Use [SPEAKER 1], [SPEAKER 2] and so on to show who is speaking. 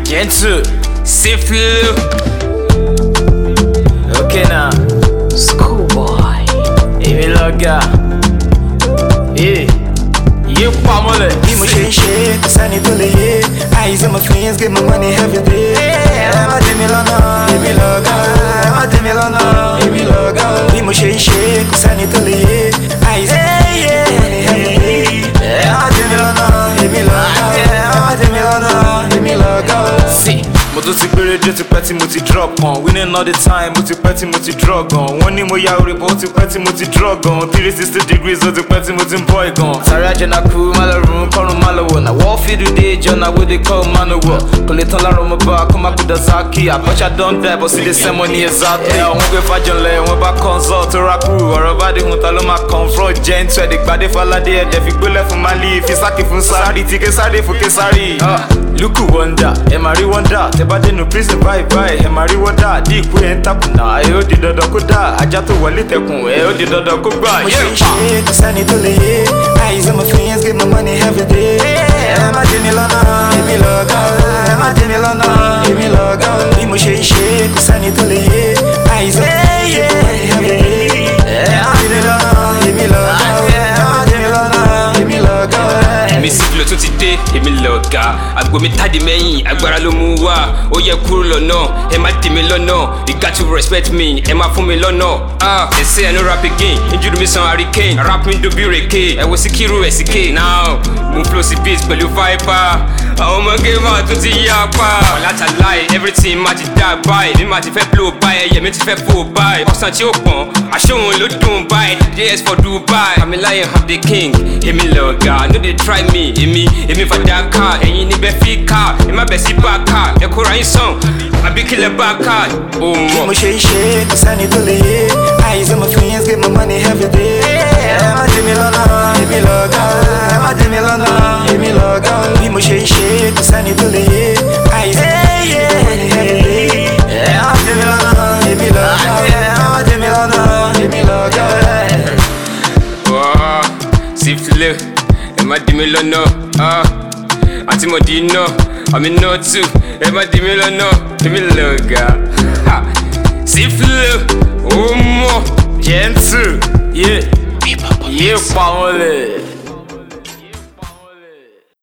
[SPEAKER 1] Gentle, Siflu. Okay now, Schoolboy, Amy Loga. Yeah, you pamole.
[SPEAKER 2] Be my shit, Sunny Tully. Eyes on my friends, get my money every day. I'm a Demilana, Amy Loga. I'm a Demilana, Amy Loga. Be my shit, Sunny Tully. Eyes on my money every day. I'm a Demilana, Amy Loga. I'm a Demilana, Amy Loga.
[SPEAKER 1] See. Mo tún ti gbére dé tipẹ́ tí mo ti drop on. Winning all the time, mo ti pẹ́ tí mo ti drug on. Wọ́n ní mo ya orí bó ti pẹ́ tí mo ti drug on. 360 degrees ó ti pẹ́ tí mo ti ń boy gan. Sáré àjẹnà kú, má lọ rún kọ́run má lọ wọ̀. Na wọ́n fi dùdé ìjọ́nà wo dey call man o wọ̀. Kò lè tán lára ọmọ bá kó má gbọdọ̀ sáàkì. Àbọ̀ṣà don die but still dey send money exactly. Wọ́n gbé fàjọlẹ̀, wọ́n bá consult tó ra kú. Ọ̀rọ̀ bá dé hun ta ló máa confront gentle. Ẹ̀dẹ̀ gbadé faládé ẹ̀dẹ̀ fi gbólẹ̀ fún Mali. Fi sáàkì fún Sárì tí Késárì fún Késárì. Look who wonder, ẹ máa rí wonder. Tẹ bá dénú prison bye bye, ẹ máa rí wonder. Dí ìkú ẹ̀ ń tàkùnà, ẹ ó di dandan kó dà. Ajá tó wọlé tẹkùn, ẹ ó di dandan kó gbà.
[SPEAKER 2] My shit, Sunny Tully. Eyes on my friends, get my money every day. I'm a Demilana, Amy Loga. I'm a Demilana, Amy Loga. Be my shit, Sunny Tully. Eyes on my friends, get my money every day. I'm a Demilana, Amy Loga. I'm a Demilana, Amy Loga.
[SPEAKER 3] Mi Siflu tún ti dé, èmi lọ̀gá. Àgbo mi tàdí mẹ́yìn, agbára ló mú wá. Ó yẹ kúrò lọ́nà, ẹ má dì mí lọ́nà. You got to respect me, ẹ má fún mi lọ́nà. They say I no rap again, injury mi san hurricane. Rap mi dùn bí rèké, ẹ wo Síkírù ẹ̀ síkè. Now, mo flow sí beat pẹ̀lú Viper. Àwọn ọmọge máa tún ti yá pa. Ọ̀làtà láì, everything máa ti dá báyìí. Mi máa ti fẹ́ blow báyìí, ẹyẹ mi ti fẹ́ fò báyìí. Ọ̀sán tí ó pọ̀n, aṣóhun ló dùn báyìí. DS for Dubai, I'm a lion, I'm the king. Èmi lọ̀gá, no dey try me, èmi fàdákà. Ẹ̀yin níbẹ̀ fi ká, ẹ má bẹ̀ sí báàkà. Ẹ kóra yín sàn, àbí kílẹ̀ báàkà. Ó mọ̀.
[SPEAKER 2] My shit, Sunny Tully. Eyes on my friends, get my money every day. I'm a Demilana, Amy Loga. I'm a Demilana, Amy Loga. Be my shit, Sunny Tully. Eyes on my money every day. I'm a Demilana, Amy Loga. I'm a Demilana, Amy Loga.
[SPEAKER 3] Wow, Siflu, ẹ má dì mí lọ́nà. Àti mo dì iná, àmì náà tù. Ẹ má dì mí lọ́nà, èmi lọ̀gá. Siflu, ó mọ̀.
[SPEAKER 1] Gentle, yeah, pamole.